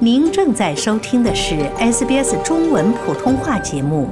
您正在收听的是 SBS 中文普通话节目。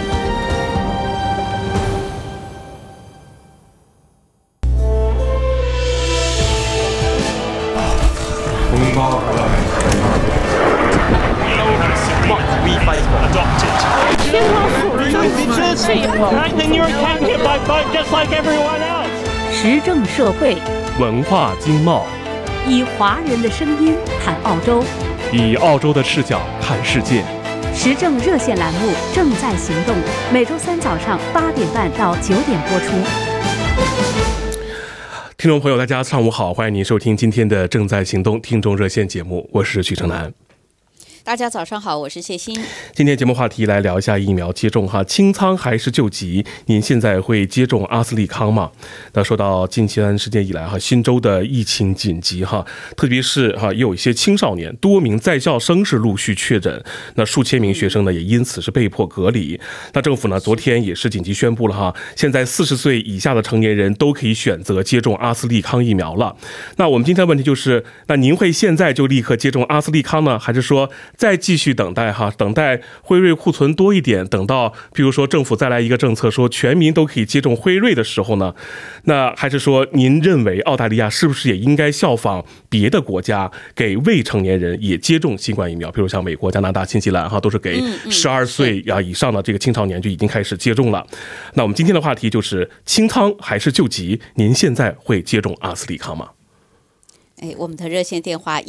时政社会， 文化经贸， 以华人的声音谈澳洲， 以澳洲的视角看世界。 时政热线栏目正在行动，每周三早上8点半到9点播出。 听众朋友，大家上午好，欢迎您收听今天的正在行动听众热线节目，我是许成南。 大家早上好，我是谢欣。 今天节目话题来聊一下疫苗接种哈，清仓还是救急？您现在会接种阿斯利康吗？那说到近期时间以来哈，新州的疫情紧急哈，特别是哈也有一些青少年，多名在校生是陆续确诊，那数千名学生呢也因此是被迫隔离。那政府呢昨天也是紧急宣布了哈，现在40岁以下的成年人都可以选择接种阿斯利康疫苗了。那我们今天的问题就是，那您会现在就立刻接种阿斯利康呢，还是说再继续等待哈，等待辉瑞库存多一点，等到比如说政府再来一个政策说全民都可以接种辉瑞的时候呢，那还是说您认为澳大利亚是不是也应该效仿别的国家，给未成年人也接种新冠疫苗？比如像美国、加拿大、新西兰哈，都是给12岁以上的这个青少年就已经开始接种了。那我们今天的话题就是清仓还是救急？您现在会接种阿斯利康吗？ 我们的热线电话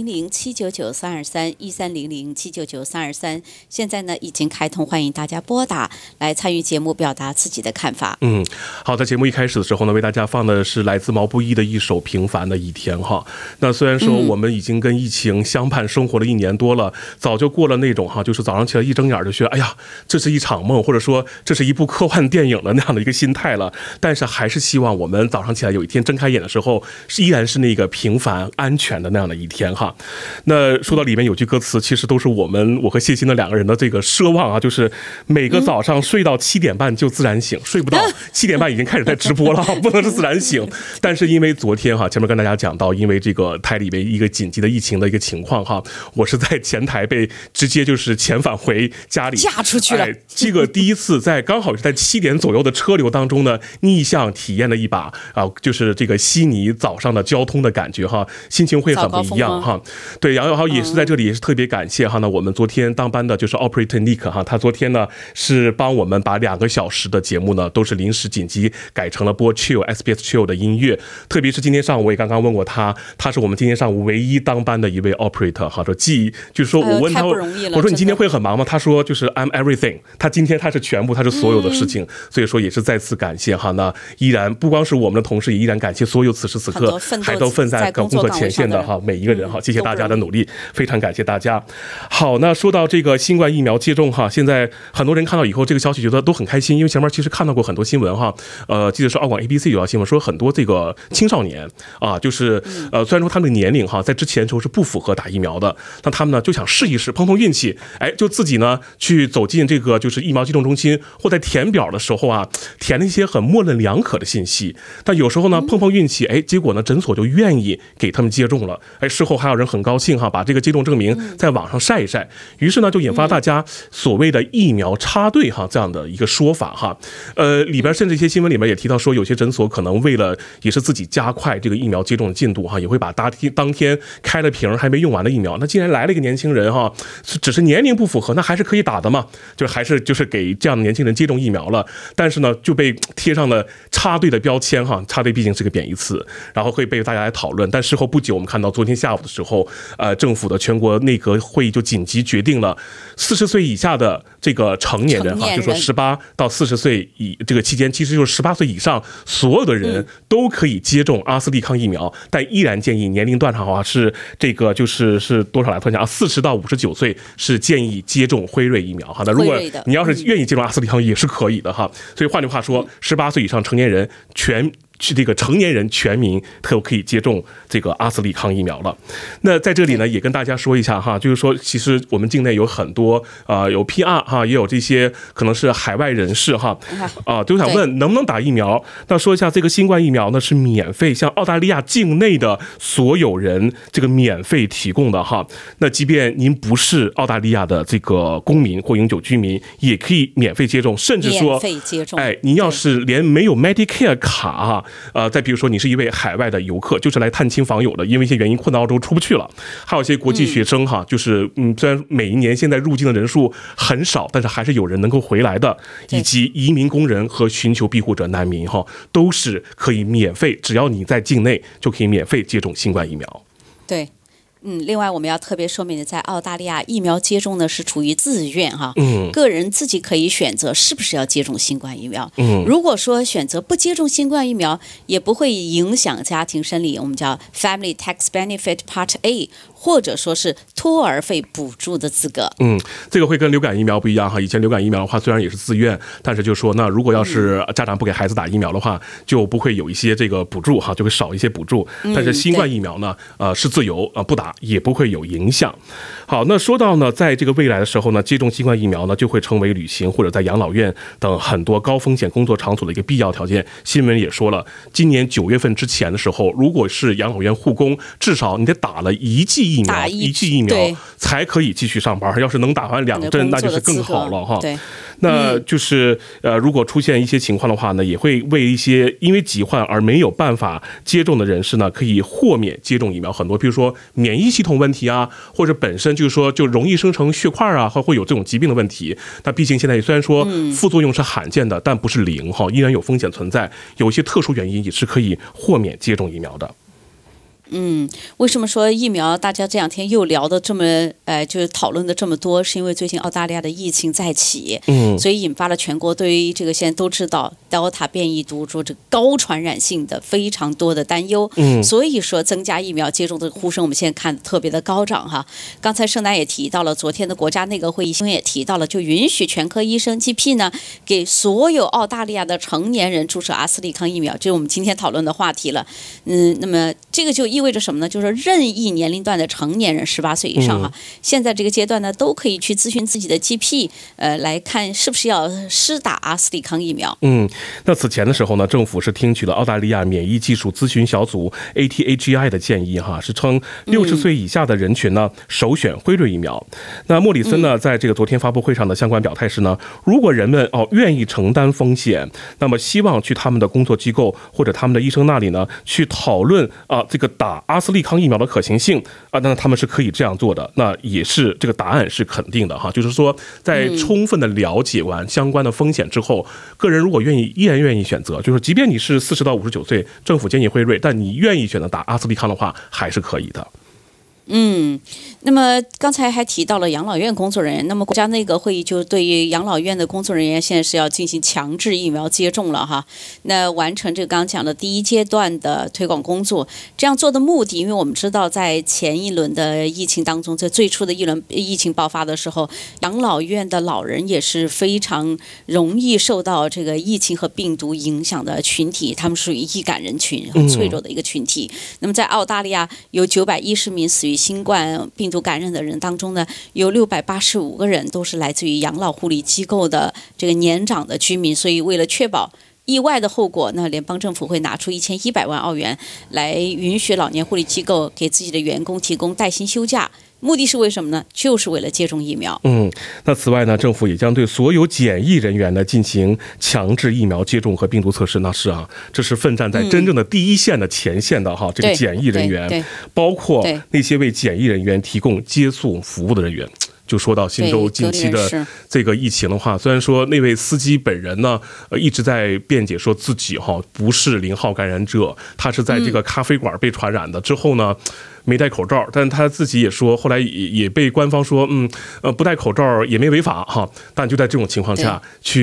1300-799-323，1300-799-323，现在呢已经开通，欢迎大家拨打来参与节目，表达自己的看法。 好，在节目一开始的时候呢，为大家放的是来自毛不易的一首《平凡的一天》哈。那虽然说我们已经跟疫情相伴生活了1年多了，早就过了那种哈，就是早上起来一睁眼就觉得哎呀，这是一场梦，或者说这是一部科幻电影的那样的一个心态了。但是还是希望我们早上起来有一天睁开眼的时候，依然是那个平凡安全的那样的一天哈。那说到里面有句歌词，其实都是我和谢欣的2个人的这个奢望啊，就是每个早上睡到7点半就自然醒，睡不到7点半已经开始在直播了，不能是自然醒。但是因为昨天哈，前面跟大家讲到，因为这个台里面一个紧急的疫情的一个情况哈，我是在前台被直接就是遣返回家里， 嫁出去了。 这个第一次刚好是在7点左右的车流当中呢，逆向体验了一把就是这个悉尼早上的交通的感觉哈，心情会很不一样哈。对，然后也是在这里也是特别感谢哈。那我们昨天当班的就是 Operator Nick 哈，他昨天呢是帮我们把2个小时的节目呢都是临时紧急改成了播 Chill SBS Chill 的音乐。特别是今天上午我也刚刚问过他是我们今天上午唯一当班的一位 Operator 哈。说就是说我问他，我说你今天会很忙吗？他说就是 I'm everything， 他今天他是全部，他是所有的事情。所以说也是再次感谢哈。那依然不光是我们的同事，也依然感谢所有此时此刻还都奋在工作前线的哈每一个人哈，谢谢大家的努力，非常感谢大家。好，那说到这个新冠疫苗接种哈，现在很多人看到以后这个消息觉得都很开心，因为前面其实看到过很多新闻哈，记得是澳广 ABC 有条新闻说很多这个青少年啊，就是虽然说他们的年龄哈在之前时候是不符合打疫苗的，那他们呢就想试一试碰碰运气，就自己呢去走进这个就是疫苗接种中心，或在填表的时候啊填了一些很模棱两可的信息，但有时候呢碰碰运气，结果呢诊所就愿意给他们接种了，事后还有人很高兴哈，把这个接种证明在网上晒一晒，于是呢就引发大家所谓的疫苗插队哈这样的一个说法哈。里边甚至一些新闻里面也提到说，有些诊所可能为了也是自己加快这个疫苗接种的进度哈，也会把当天开了瓶还没用完的疫苗，那既然来了一个年轻人哈，只是年龄不符合，那还是可以打的嘛，就是给这样的年轻人接种疫苗了，但是呢就被贴上了插队的标签哈，插队毕竟是个贬义词，然后会被大家来讨论。但事后不久，我们看到昨天下午的时候，政府的全国内阁会议就紧急决定了，40岁以下的这个成年人哈，就说18到40岁这个期间，其实就是18岁以上所有的人都可以接种阿斯利康疫苗，但依然建议年龄段上的话是这个是多少来？突然讲40到59岁是建议接种辉瑞疫苗哈。那如果你要是愿意接种阿斯利康也是可以的哈。所以换句话说，18岁以上成年人这个成年人全民都可以接种这个阿斯利康疫苗了。那在这里呢，也跟大家说一下哈，就是说其实我们境内有很多有 PR 哈，也有这些可能是海外人士哈都想问能不能打疫苗。那说一下这个新冠疫苗呢是免费，像澳大利亚境内的所有人这个免费提供的哈。那即便您不是澳大利亚的这个公民或永久居民，也可以免费接种，甚至说免费接种。 您要是连没有 Medicare 卡再比如说你是一位海外的游客，就是来探亲访友的，因为一些原因困到澳洲出不去了，还有一些国际学生哈，就是虽然每一年现在入境的人数很少，但是还是有人能够回来的，以及移民工人和寻求庇护者难民哈，都是可以免费，只要你在境内就可以免费接种新冠疫苗。 对。另外我们要特别说明的，在澳大利亚疫苗接种呢是处于自愿哈，个人自己可以选择是不是要接种新冠疫苗。如果说选择不接种新冠疫苗，也不会影响家庭生理，我们叫 Family Tax Benefit Part A， 或者说是托儿费补助的资格。 这个会跟流感疫苗不一样哈。以前流感疫苗的话，虽然也是自愿，但是就说那如果要是家长不给孩子打疫苗的话，就不会有一些这个补助哈，就会少一些补助。但是新冠疫苗呢，是自由不打也不会有影响。好，那说到呢，在这个未来的时候呢，接种新冠疫苗呢，就会成为旅行或者在养老院等很多高风险工作场所的一个必要条件。新闻也说了，今年9月份之前的时候，如果是养老院护工，至少你得打了一剂疫苗才可以继续上班。要是能打完2针，那就是更好了哈。 对。 那就是如果出现一些情况的话呢，也会为一些因为疾患而没有办法接种的人士呢，可以豁免接种疫苗。很多比如说免疫系统问题啊，或者本身就是说就容易生成血块啊，会有这种疾病的问题。那毕竟现在虽然说副作用是罕见的，但不是零哈，依然有风险存在。有一些特殊原因也是可以豁免接种疫苗的。 为什么说疫苗大家这2天又聊的这么就是讨论的这么多，是因为最近澳大利亚的疫情再起，所以引发了全国对于这个现在都知道 Delta 变异毒株这高传染性的非常多的担忧，所以说增加疫苗接种的呼声我们现在看特别的高涨哈。刚才盛楠也提到了，昨天的国家内阁会议新闻也提到了，就允许全科医生 GP 呢给所有澳大利亚的成年人注射阿斯利康疫苗，这是我们今天讨论的话题了。那么这个就意味着什么呢？就是任意年龄段的成年人18岁以上哈，现在这个阶段呢，都可以去咨询自己的 GP， 来看是不是要施打阿斯利康疫苗。 那此前的时候呢，政府是听取了澳大利亚免疫技术咨询小组 ATAGI 的建议哈，是称60岁以下的人群呢首选辉瑞疫苗。那莫里森呢，在这个昨天发布会上的相关表态是呢，如果人们愿意承担风险，那么希望去他们的工作机构或者他们的医生那里呢去讨论这个打阿斯利康疫苗的可行性那他们是可以这样做的。那也是这个答案是肯定的哈，就是说在充分的了解完相关的风险之后，个人如果依然愿意选择，就是即便你是40到59岁，政府建议辉瑞，但你愿意选择打阿斯利康的话，还是可以的。 那么刚才还提到了养老院工作人员，那么国家内阁会议就对于养老院的工作人员现在是要进行强制疫苗接种了哈。那完成这个刚刚讲的第1阶段的推广工作，这样做的目的，因为我们知道在前一轮的疫情当中，在最初的一轮疫情爆发的时候，养老院的老人也是非常容易受到这个疫情和病毒影响的群体，他们属于易感人群，很脆弱的一个群体。那么在澳大利亚有910名死于新冠病毒感染的人当中呢，有685个人都是来自于养老护理机构的这个年长的居民，所以为了确保意外的后果，那联邦政府会拿出1100万澳元来允许老年护理机构给自己的员工提供带薪休假。目的是为什么呢？就是为了接种疫苗。 那此外呢，政府也将对所有检疫人员呢进行强制疫苗接种和病毒测试。那是这是奋战在真正的第一线的前线的这个检疫人员，包括那些为检疫人员提供接送服务的人员。就说到新州近期的这个疫情的话，虽然说那位司机本人呢，一直在辩解说自己不是0号感染者，他是在这个咖啡馆被传染的，之后呢没戴口罩，但他自己也说，后来也被官方说，不戴口罩也没违法哈，但就在这种情况下去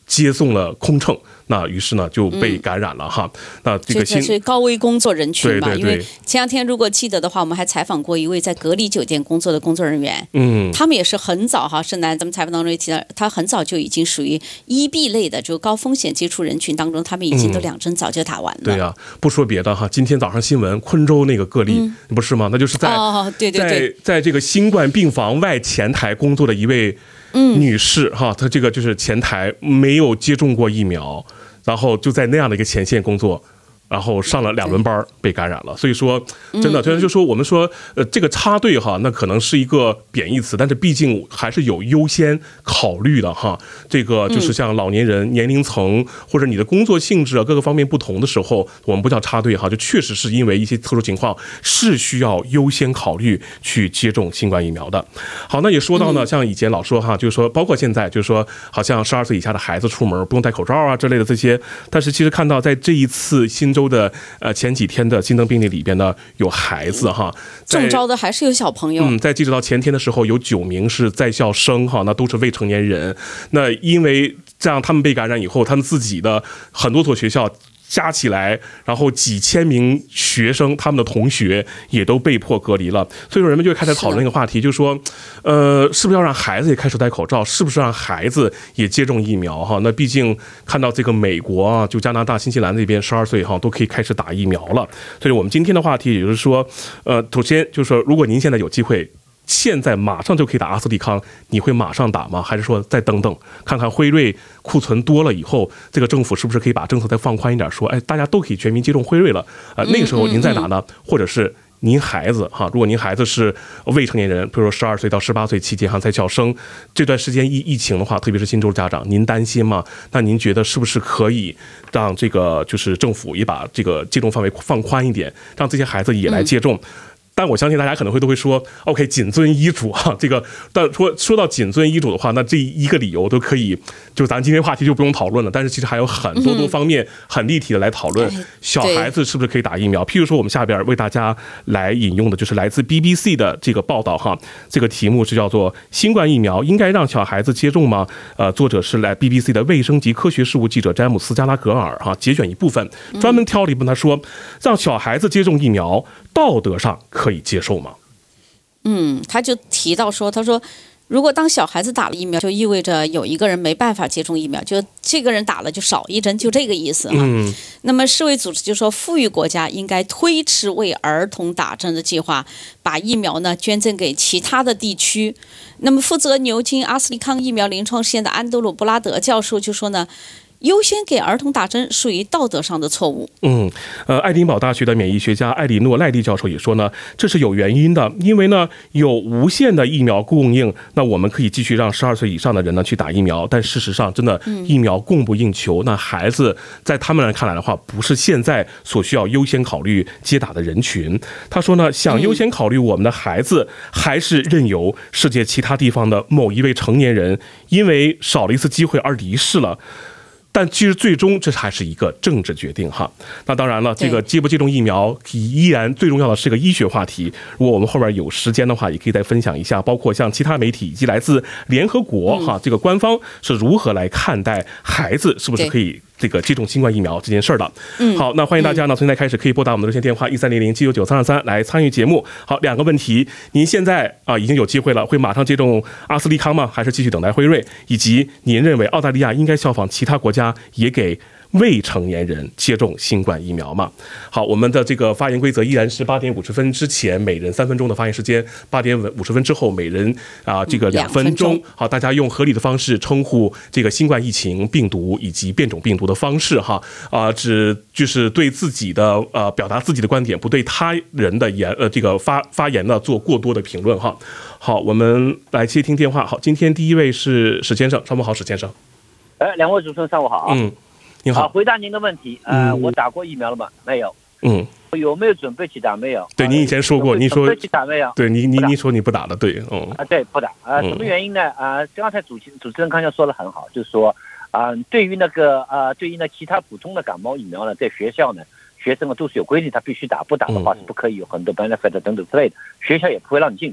接送了空乘，那于是呢就被感染了哈。那这个是高危工作人群嘛？ 对， 因为前两天如果记得的话，我们还采访过一位在隔离酒店工作的工作人员，他们也是很早哈，是咱们采访当中也提到，他很早就已经属于EB类的，就高风险接触人群当中，他们已经都2针早就打完了。 对呀，不说别的哈，今天早上新闻昆州那个个例，不是吗？那就是在这个新冠病房外前台工作的一位女士哈，她这个就是前台没有接种过疫苗，然后就在那样的一个前线工作，然后上了2轮班被感染了。所以说真的就说我们说这个插队哈，那可能是一个贬义词，但是毕竟还是有优先考虑的哈。这个就是像老年人、年龄层或者你的工作性质啊各个方面不同的时候，我们不叫插队哈，就确实是因为一些特殊情况是需要优先考虑去接种新冠疫苗的。好，那也说到呢，像以前老说哈，就是说包括现在就是说好像12岁以下的孩子出门不用戴口罩啊之类的这些，但是其实看到在这一次新州的前几天的新增病例里边呢，有孩子哈， 中招的还是有小朋友。 在截止到前天的时候，有9名是在校生哈，那都是未成年人。那因为这样他们被感染以后，他们自己的很多所学校加起来，然后几千名学生，他们的同学也都被迫隔离了。所以说人们就开始讨论一个话题，就是说，是不是要让孩子也开始戴口罩？是不是让孩子也接种疫苗？哈，那毕竟看到这个美国啊，就加拿大、新西兰那边12岁哈都可以开始打疫苗了。所以我们今天的话题，也就是说，首先就是说，如果您现在有机会，现在马上就可以打阿斯利康，你会马上打吗？还是说再等等，看看辉瑞库存多了以后，这个政府是不是可以把政策再放宽一点，说，哎，大家都可以全民接种辉瑞了，那个时候您再打呢？或者是您孩子哈，如果您孩子是未成年人，比如说12岁到18岁期间哈，在校生这段时间疫情的话，特别是新州家长，您担心吗？那您觉得是不是可以让这个就是政府也把这个接种范围放宽一点，让这些孩子也来接种？但我相信大家可能都会说 ，OK， 谨遵医嘱哈。这个，但说到谨遵医嘱的话，那这一个理由都可以，就咱今天话题就不用讨论了。但是其实还有很多方面很立体的来讨论，小孩子是不是可以打疫苗？譬如说，我们下边为大家来引用的就是来自 BBC 的这个报道哈，这个题目是叫做“新冠疫苗应该让小孩子接种吗？”作者是来 BBC 的卫生及科学事务记者詹姆斯·加拉格尔哈，节选一部分，专门挑了一部分，他说让小孩子接种疫苗，道德上可以接受吗？ 他就提到说，他说，如果当小孩子打了疫苗，就意味着有一个人没办法接种疫苗，就这个人打了就少1针，就这个意思啊。那么世卫组织就说，富裕国家应该推迟为儿童打针的计划，把疫苗呢捐赠给其他的地区。那么负责牛津阿斯利康疫苗临床试验的安德鲁布拉德教授就说呢，优先给儿童打针属于道德上的错误。 爱丁堡大学的免疫学家艾里诺·赖利教授也说呢，这是有原因的，因为呢有无限的疫苗供应，那我们可以继续让12岁以上的人呢去打疫苗，但事实上真的疫苗供不应求，那孩子在他们看来的话，不是现在所需要优先考虑接打的人群。他说呢，想优先考虑我们的孩子，还是任由世界其他地方的某一位成年人因为少了一次机会而离世了。但其实最终这还是一个政治决定哈。那当然了，这个接不接种疫苗依然最重要的是个医学话题。如果我们后边有时间的话，也可以再分享一下，包括像其他媒体以及来自联合国哈这个官方是如何来看待孩子是不是可以这个接种新冠疫苗这件事儿的。好，那欢迎大家呢从现在开始可以拨打我们的热线电话1300-799-323来参与节目。好，2个问题，您现在已经有机会了，会马上接种阿斯利康吗？还是继续等待辉瑞？以及您认为澳大利亚应该效仿其他国家也给未成年人接种新冠疫苗吗？好，我们的这个发言规则依然是8点50分之前每人3分钟的发言时间，8点50分之后每人这个2分钟。好，大家用合理的方式称呼这个新冠疫情病毒以及变种病毒的方式哈，只就是对自己的表达自己的观点，不对他人的这个发言呢做过多的评论哈。好，我们来接听电话。好，今天第一位是史先生，上午好，史先生。 两位主持人上午好。 你好。 回答您的问题，我打过疫苗了吗？没有。有没有准备去打？没有。 对，您以前说过，您说准备去打没有？ 对，您说你不打了，对， 对，不打。什么原因呢？刚才主持人刚才说的很好，就是说，对于其他普通的感冒疫苗呢，在学校呢，学生都是有规定，他必须打，不打的话是不可以有很多 benefit 等等之类的，学校也不会让你进去。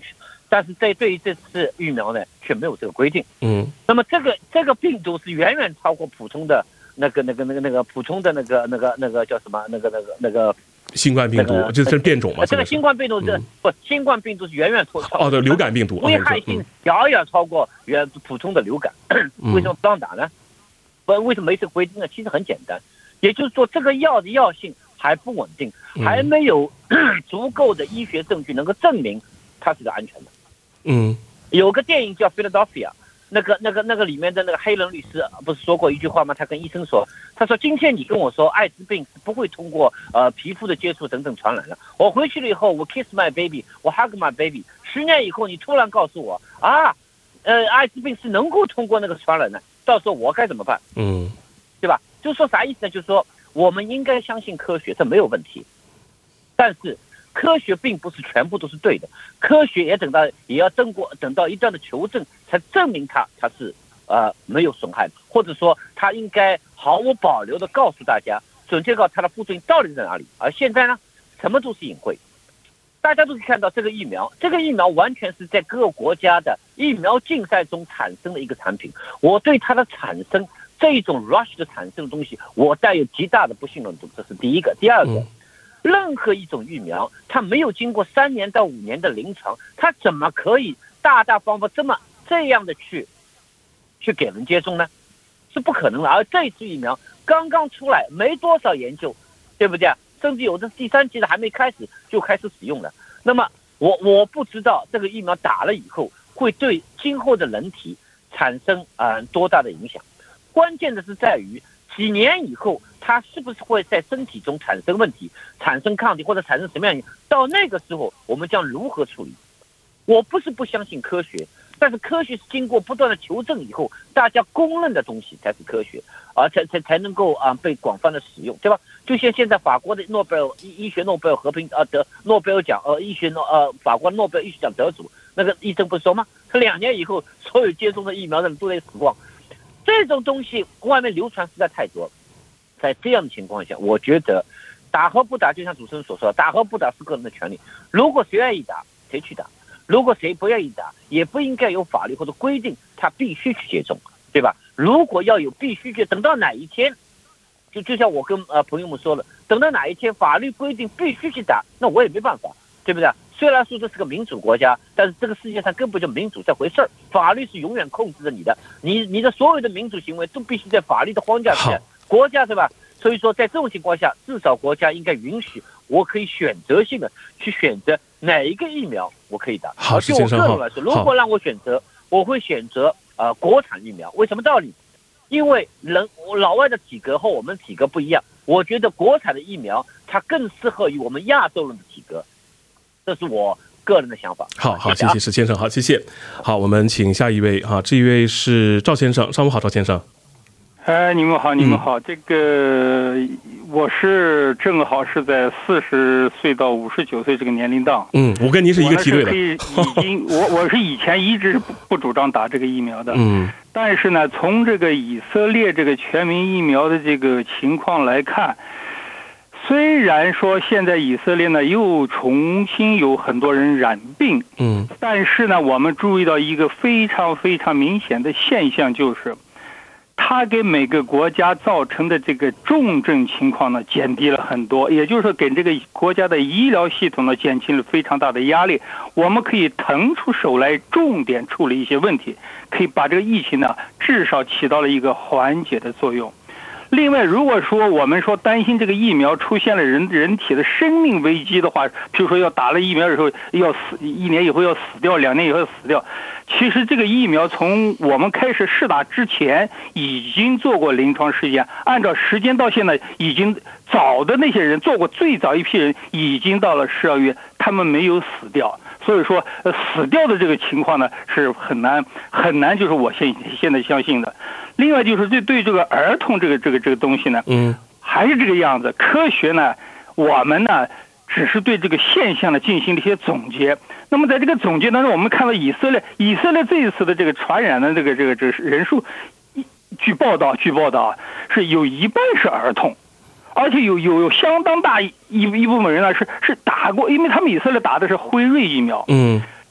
但是对于这次疫苗呢，却没有这个规定。那么这个病毒是远远超过普通的普通的那个叫什么那个新冠病毒，这是变种嘛？ 这个新冠病毒新冠病毒是远远超哦，对，流感病毒危害性遥遥超过普通的流感。为什么不让打呢？为什么没这个规定呢？其实很简单，也就是说这个药的药性还不稳定，还没有足够的医学证据能够证明它是个安全的。有个电影叫《Philadelphia》。那个里面的那个黑人律师不是说过一句话吗？他跟医生说，他说今天你跟我说艾滋病是不会通过皮肤的接触等等传染的，我回去了以后我 kiss my baby， 我 hug my baby， 10年以后你突然告诉我艾滋病是能够通过那个传染的，到时候我该怎么办？对吧？就说啥意思呢？就是说我们应该相信科学，这没有问题，但是科学并不是全部都是对的，科学也要等到一段的求证，才证明它是没有损害的，或者说它应该毫无保留的告诉大家，准确告诉它的副作用到底在哪里。而现在呢，什么都是隐晦，大家都可以看到这个疫苗完全是在各个国家的疫苗竞赛中产生的一个产品。我对它的产生这种 rush 的产生的东西，我带有极大的不信任度，这是第一个。第二个。任何一种疫苗，它没有经过3年到5年的临床，它怎么可以大大方方这样的去给人接种呢？是不可能的。而这一次疫苗刚刚出来，没多少研究，对不对？甚至有的第3期的还没开始就开始使用了。那么我不知道这个疫苗打了以后会对今后的人体产生多大的影响。关键的是在于几年以后，它是不是会在身体中产生问题、产生抗体或者产生什么样的？到那个时候，我们将如何处理？我不是不相信科学，但是科学是经过不断的求证以后，大家公认的东西才是科学，而才能够被广泛的使用，对吧？就像现在法国的医学诺贝尔和平得诺贝尔奖法国诺贝尔医学奖得主那个医生不是说吗？他2年以后，所有接种的疫苗的人都得死光。这种东西外面流传实在太多，在这样的情况下，我觉得打和不打，就像主持人所说的，打和不打是个人的权利。如果谁愿意打，谁去打；如果谁不愿意打，也不应该有法律或者规定他必须去接种，对吧？如果要有必须去，等到哪一天，就像我跟朋友们说了，等到哪一天法律规定必须去打，那我也没办法，对不对？虽然说这是个民主国家，但是这个世界上根本就民主这回事儿，法律是永远控制着你的，你的所有的民主行为都必须在法律的框架下，国家对吧？所以说在这种情况下，至少国家应该允许我可以选择性的去选择哪一个疫苗我可以打。 好， 就我个人来说，如果让我选择，我会选择国产疫苗。为什么道理？因为老外的体格和我们体格不一样，我觉得国产的疫苗它更适合于我们亚洲人的体格。这是我个人的想法。 好，谢谢石先生，好，谢谢。好，我们请下一位这一位是赵先生，上午好，赵先生。 你们好，这个我是正好是在40岁到59岁这个年龄档。 我跟您是一个梯队的。 我是以前一直不主张打这个疫苗的。但是呢，从这个以色列这个全民疫苗的这个情况来看。虽然说现在以色列呢又重新有很多人染病，但是呢，我们注意到一个非常非常明显的现象，就是它给每个国家造成的这个重症情况呢减低了很多，也就是说给这个国家的医疗系统呢减轻了非常大的压力，我们可以腾出手来重点处理一些问题，可以把这个疫情呢至少起到了一个缓解的作用。另外，如果说我们说担心这个疫苗出现了人体的生命危机的话，比如说要打了疫苗的时候要死，1年以后要死掉，2年以后要死掉，其实这个疫苗从我们开始试打之前已经做过临床试验，按照时间到现在已经早的那些人做过最早一批人已经到了12月，他们没有死掉。所以说死掉的这个情况呢是很难，就是我现在相信的。另外就是对这个儿童这个东西呢，还是这个样子。科学呢，我们呢只是对这个现象呢进行了一些总结。那么在这个总结当中，我们看到以色列这一次的这个传染的这个人数，据报道是有一半是儿童。而且有相当大一部分人呢是打过，因为他们以色列打的是辉瑞疫苗，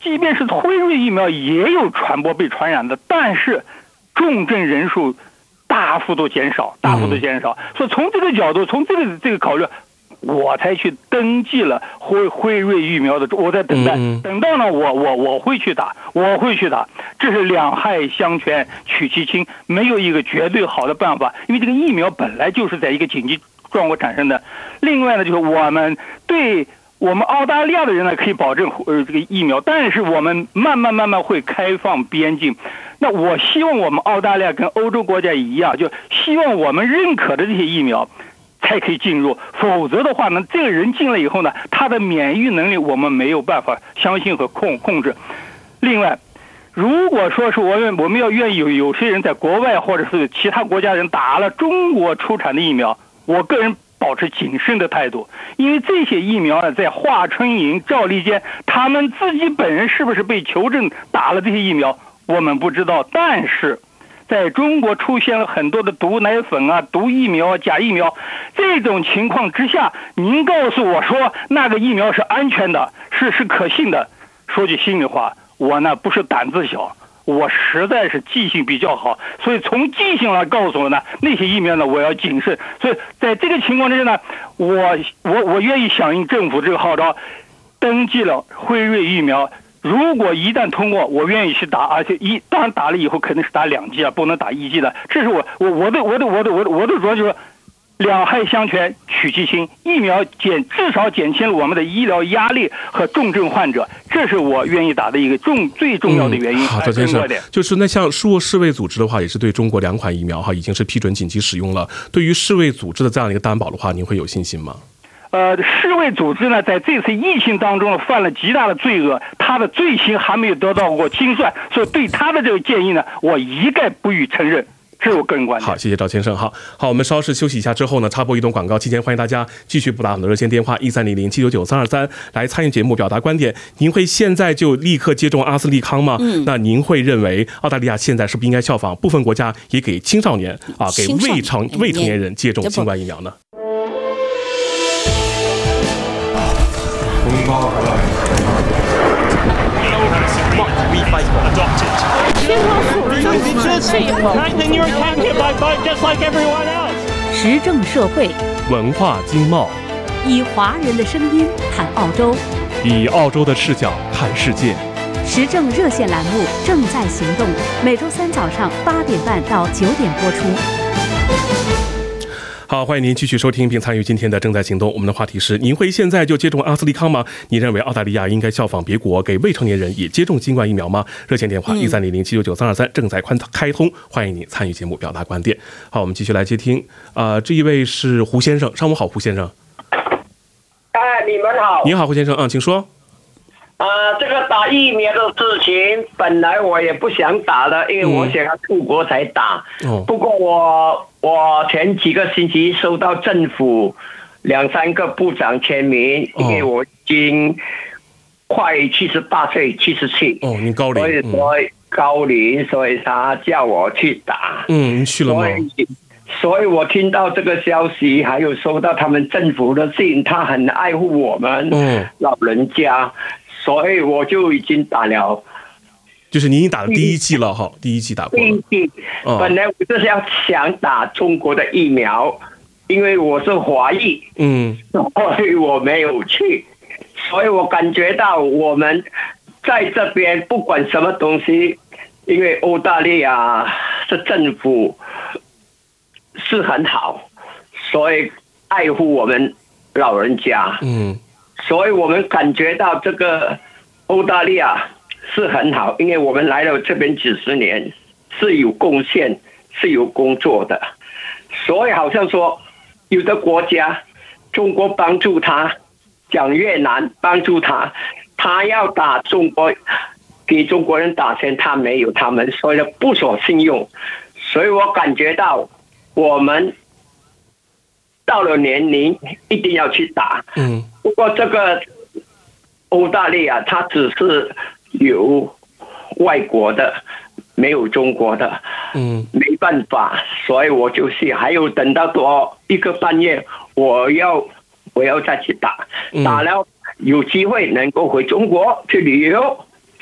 即便是辉瑞疫苗也有被传染的，但是重症人数大幅度减少。所以从这个角度，从这个考虑，我才去登记了辉瑞疫苗的，我在等待，等到呢，我会去打，这是两害相权取其轻，没有一个绝对好的办法，因为这个疫苗本来就是在一个紧急状况产生的。另外呢，就是我们澳大利亚的人呢可以保证这个疫苗，但是我们慢慢会开放边境。那我希望我们澳大利亚跟欧洲国家一样，就希望我们认可的这些疫苗才可以进入，否则的话呢，这个人进来以后呢，他的免疫能力我们没有办法相信和控制。另外，如果说是我们要愿意有些人在国外或者是其他国家人打了中国出产的疫苗，我个人保持谨慎的态度，因为这些疫苗呢，在华春莹、赵立坚他们自己本人是不是被求证打了这些疫苗，我们不知道。但是在中国出现了很多的毒奶粉啊、毒疫苗啊、假疫苗，这种情况之下，您告诉我说那个疫苗是安全的，是可信的，说句心里话，我呢不是胆子小，我实在是记性比较好，所以从记性来告诉我呢，那些疫苗呢我要谨慎。所以在这个情况之下呢，我愿意响应政府这个号召，登记了辉瑞疫苗。如果一旦通过，我愿意去打，而且当然打了以后肯定是打2剂啊，不能打1剂的。这是我的主要就是两害相权取其轻，疫苗至少减轻了我们的医疗压力和重症患者，这是我愿意打的一个最重要的原因。 好，赵先生，就是那像世卫组织的话，也是对中国2款疫苗已经是批准紧急使用了。对于世卫组织的这样的一个担保的话，您会有信心吗？ 世卫组织呢，在这次疫情当中犯了极大的罪恶，他的罪行还没有得到过清算，所以对他的这个建议呢，我一概不予承认。这是我个人观点。 好，谢谢赵先生。好，我们稍事休息一下之后呢，插播一段广告期间，欢迎大家继续拨打我们的热线电话1300-799-323来参与节目，表达观点。您会现在就立刻接种阿斯利康吗？那您会认为澳大利亚现在是不是应该效仿部分国家也给青少年给未成年人接种新冠疫苗呢？ 时政社会， 文化经贸， 以华人的声音谈澳洲， 以澳洲的视角看世界。 时政热线栏目正在行动，每周3早上8点半到9点播出。 好，欢迎您继续收听并参与今天的正在行动。我们的话题是：您会现在就接种阿斯利康吗？你认为澳大利亚应该效仿别国，给未成年人也接种新冠疫苗吗？热线电话1300-799-323正在开通，欢迎你参与节目，表达观点。好，我们继续来接听。这一位是胡先生，上午好，胡先生。 你们好。 你好，胡先生，请说。 这个打疫苗的事情，本来我也不想打的，因为我想要出国才打。不过我前几个星期收到政府2-3个部长签名，因为我已经快78岁，77。您高龄。所以说高龄，所以他叫我去打。 您去了吗？ 所以我听到这个消息，还有收到他们政府的信，他很爱护我们老人家。所以我就已经打了， 就是您已经打了第1剂了哈，第1剂打过了。 第1剂，本来我就是想打中国的疫苗，因为我是华裔，所以我没有去。所以我感觉到我们在这边不管什么东西，因为澳大利亚的政府是很好，所以爱护我们老人家。所以我们感觉到这个澳大利亚是很好，因为我们来了这边几十年，是有贡献，是有工作的。所以好像说有的国家中国帮助他，讲越南帮助他，他要打中国，给中国人打钱，他没有，他们所以不守信用。所以我感觉到我们到了年龄一定要去打。不过这个澳大利亚它只是有外国的，没有中国的，没办法，所以我就是还有等到多1个半月，我要再去打，打了有机会能够回中国去旅游，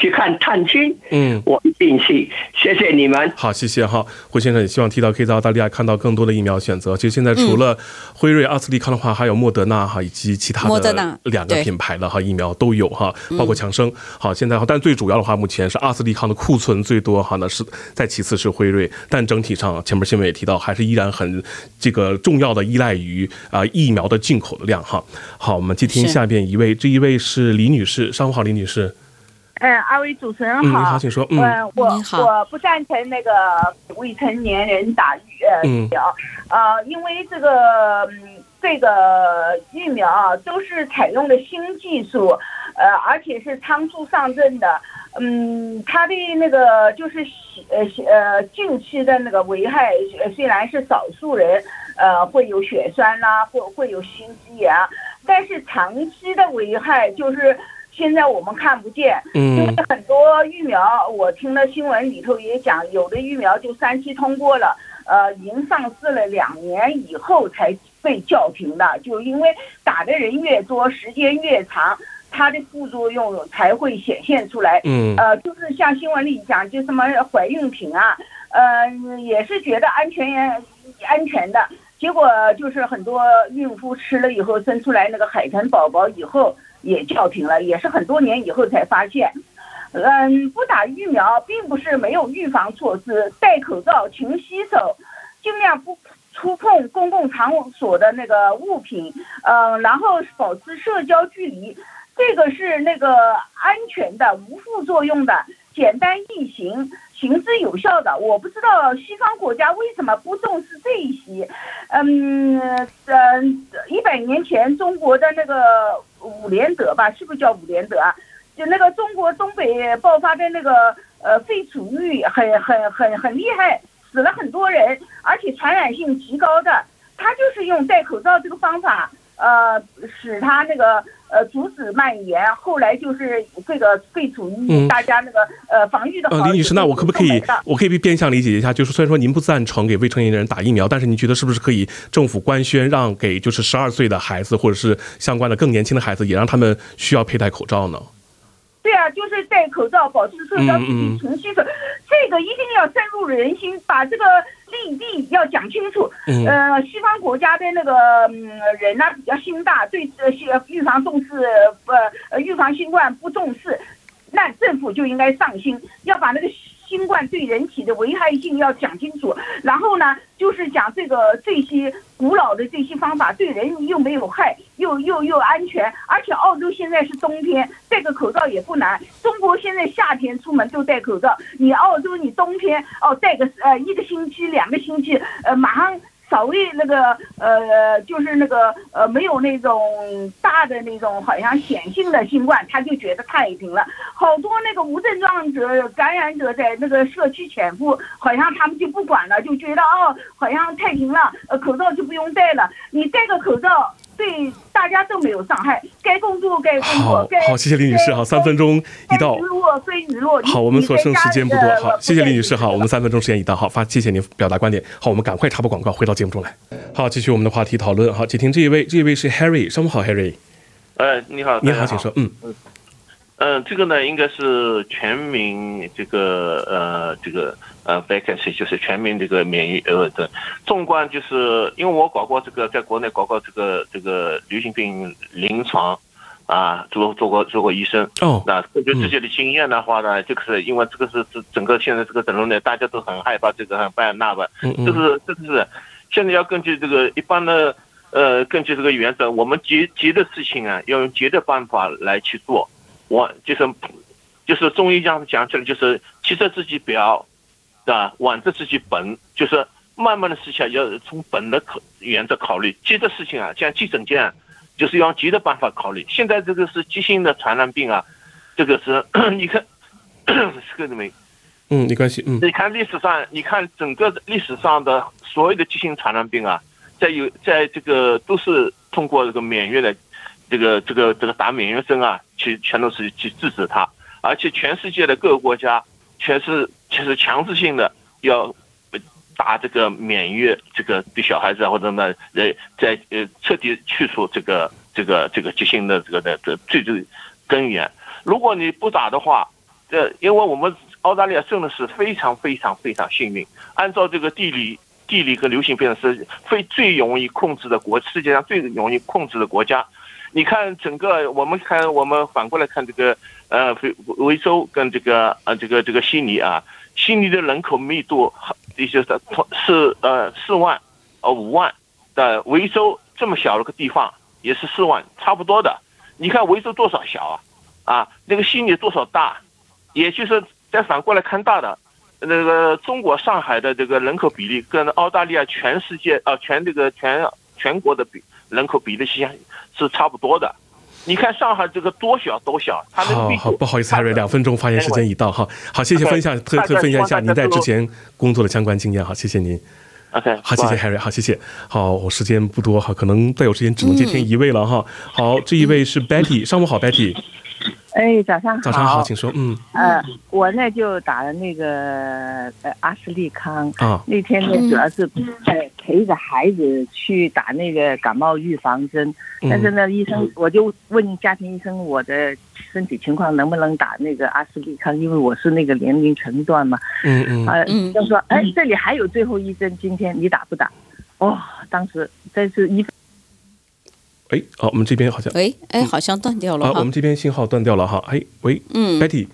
去看探亲，我一定去。谢谢你们。 好，谢谢哈，胡先生也希望提到可以在澳大利亚看到更多的疫苗选择。其实现在除了辉瑞、阿斯利康的话，还有莫德纳哈，以及其他的2个品牌的哈疫苗都有哈，包括强生。好，现在但最主要的话，目前是阿斯利康的库存最多哈，那是再其次是辉瑞，但整体上前面新闻也提到，还是依然很这个重要的依赖于疫苗的进口的量哈。好，我们接听下边一位，这一位是李女士，上午好，李女士。 二位主持人好。 你好，请说。 我不赞成那个未成年人打疫苗，因为这个疫苗都是采用的新技术，而且是仓促上阵的，它的那个就是近期的那个危害虽然是少数人会有血栓啦，会有心肌炎，但是长期的危害就是现在我们看不见，因为很多疫苗，我听了新闻里头也讲，有的疫苗就3期通过了，已经上市了2年以后才被叫停的，就因为打的人越多，时间越长，它的副作用才会显现出来。就是像新闻里讲，就什么怀孕品啊，也是觉得安全的，结果就是很多孕妇吃了以后生出来那个海豚宝宝以后也叫停了，也是很多年以后才发现。不打疫苗并不是没有预防措施，戴口罩、勤洗手，尽量不触碰公共场所的那个物品，然后保持社交距离，这个是那个安全的、无副作用的、简单易行、行之有效的。我不知道西方国家为什么不重视这一些。100年前中国的那个伍连德吧，是不是叫伍连德啊？就那个中国东北爆发的那个肺储郁很厉害，死了很多人，而且传染性极高的。他就是用戴口罩这个方法，使他那个阻止蔓延。后来就是这个肺储郁，大家那个防御的好。 李女士，那我可以变相理解一下，就是虽然说您不赞成给未成年人打疫苗，但是您觉得是不是可以政府官宣让给就是12岁的孩子或者是相关的更年轻的孩子，也让他们需要佩戴口罩呢？ 对啊，就是戴口罩，保持社交距离，勤洗手，这个一定要深入人心，把这个利弊要讲清楚。西方国家的那个人呢比较心大，对预防新冠不重视，那政府就应该上心，要把那个新冠对人体的危害性要讲清楚。然后呢，就是讲这些古老的这些方法对人又没有害，又安全，而且澳洲现在是冬天，戴个口罩也不难。中国现在夏天出门都戴口罩，你澳洲你冬天戴个1个星期、2个星期，马上稍微那个就是那个没有那种大的那种好像显性的新冠，他就觉得太平了。好多那个无症状者感染者在那个社区潜伏，好像他们就不管了，就觉得好像太平了，口罩就不用戴了。你戴个口罩对大家都没有伤害，该工作。 好，谢谢李女士。好，3分钟一到。 非日落。 好，我们所剩时间不多。好，谢谢李女士。好，我们3分钟时间已到。好，谢谢您表达观点。好，我们赶快插播广告，回到节目中来。好，继续我们的话题讨论。好，接听这一位是 Harry， 上午好 Harry。 你好， 你好，请说。 这个呢，应该是全民vacancy， 就是全民这个免疫的。纵观就是因为我搞过在国内搞过这个流行病临床啊，做过医生。那根据自己的经验的话呢，这个是因为这个是整个现在这个整容呢，大家都很害怕这个很办那办，这是现在要根据这个一般的根据这个原则，我们急的事情啊，要用急的办法来去做。就是中医讲起来，就是急着自己表，晚着自己本，就是慢慢的事情要从本的原则考虑。急的事情啊，像急诊间，就是用急的办法考虑。现在这个是急性的传染病啊，这个是你看，这个没， 没关系， 你看你看整个历史上的所有的急性传染病啊，在这个都是通过这个免疫的。这个打免疫针啊，全都是去制止它，而且全世界的各个国家全是强制性的要打这个免疫，这个对小孩子或者呢在彻底去除这个急性的这个的最根源。如果你不打的话， 因为我们澳大利亚真的是非常非常非常幸运，按照这个地理和流行病是最容易控制的世界上最容易控制的国家。你看整个我们反过来看这个维州跟这个悉尼啊，悉尼的人口密度也就是是4万5万的，维州这么小的个地方也是4万，差不多的。你看维州多少小啊，那个悉尼多少大，也就是再反过来看大的。那个中国上海的这个人口比例跟澳大利亚全国的人口比例是差不多的。你看上海这个多小，它那个好，不好意思 ，Harry， 2分钟发言时间已到哈。好，谢谢分享，特分享一下您在之前工作的相关经验，好，谢谢您。 OK， 好，谢谢 Harry， 好，谢谢。好，我时间不多哈，可能再有时间只能接听一位了哈。好，这一位是 Betty， 上午好 ，Betty。 哎，早上好。 早上好，请说。 我呢就打了那个阿斯利康啊。 那天呢主要是陪着孩子去打那个感冒预防针，但是呢医生我就问家庭医生我的身体情况能不能打那个阿斯利康，因为我是那个年龄层段嘛。就说这里还有最后一针，今天你打不打？当时这是我们这边好像好像断掉了我们这边信号断掉了哈。Betty，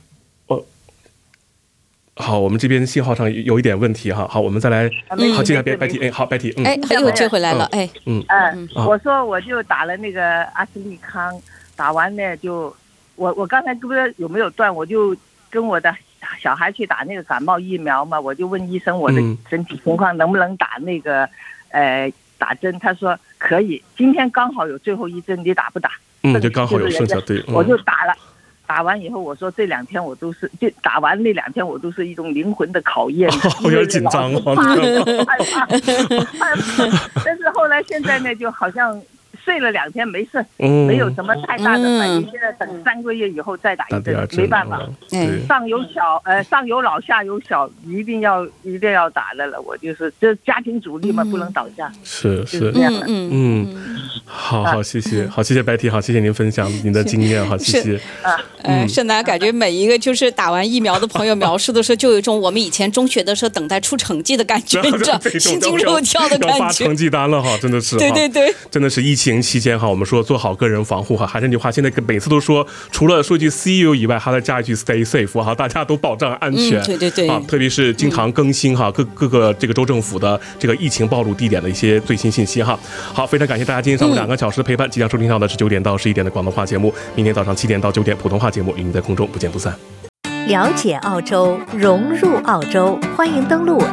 好，我们这边信号上有一点问题哈。好，我们再来，好，接下来 Betty， 好 Betty， 又接回来了， 我说我就打了那个阿斯利康，打完呢就我刚才不知道有没有断，我就跟我的小孩去打那个感冒疫苗嘛，我就问医生我的身体情况能不能打那个打针，他说可以，今天刚好有最后一针，你打不打？ 就刚好有剩下，对， 我就打了。打完以后，我说这2天我都是，就打完那2天我都是一种灵魂的考验， 有点紧张害怕。但是后来现在呢，就好像睡了2天没事，没有什么太大的反应。现在等3个月以后再打一针，没办法，上有老下有小，一定要打的了。我就是这家庭主力嘛，不能倒下。 是这样的。 好，谢谢，好，谢谢白提，好，谢谢您分享您的经验，好，谢谢。 盛楠感觉每一个就是打完疫苗的朋友描述的时候，就有一种我们以前中学的时候等待出成绩的感觉，你知道，心惊肉跳的感觉。 要发成绩单了哈，真的是。 对， 真的是疫情期间哈，我们说做好个人防护哈，还是那句话，现在每次都说，除了说一句 see you 以外，还要加一句 stay safe 哈，大家都保障安全。 对啊，特别是经常更新哈各个这个州政府的这个疫情暴露地点的一些最新信息哈。好，非常感谢大家今天上午2个小时的陪伴，即将收听到的是9点到11点的广东话节目，明天早上7点到9点普通话节目与您在空中不见不散。 了解澳洲，融入澳洲，欢迎登录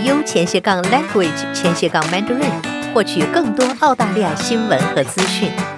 sbs.com.au/language/Mandarin， 获取更多澳大利亚新闻和资讯。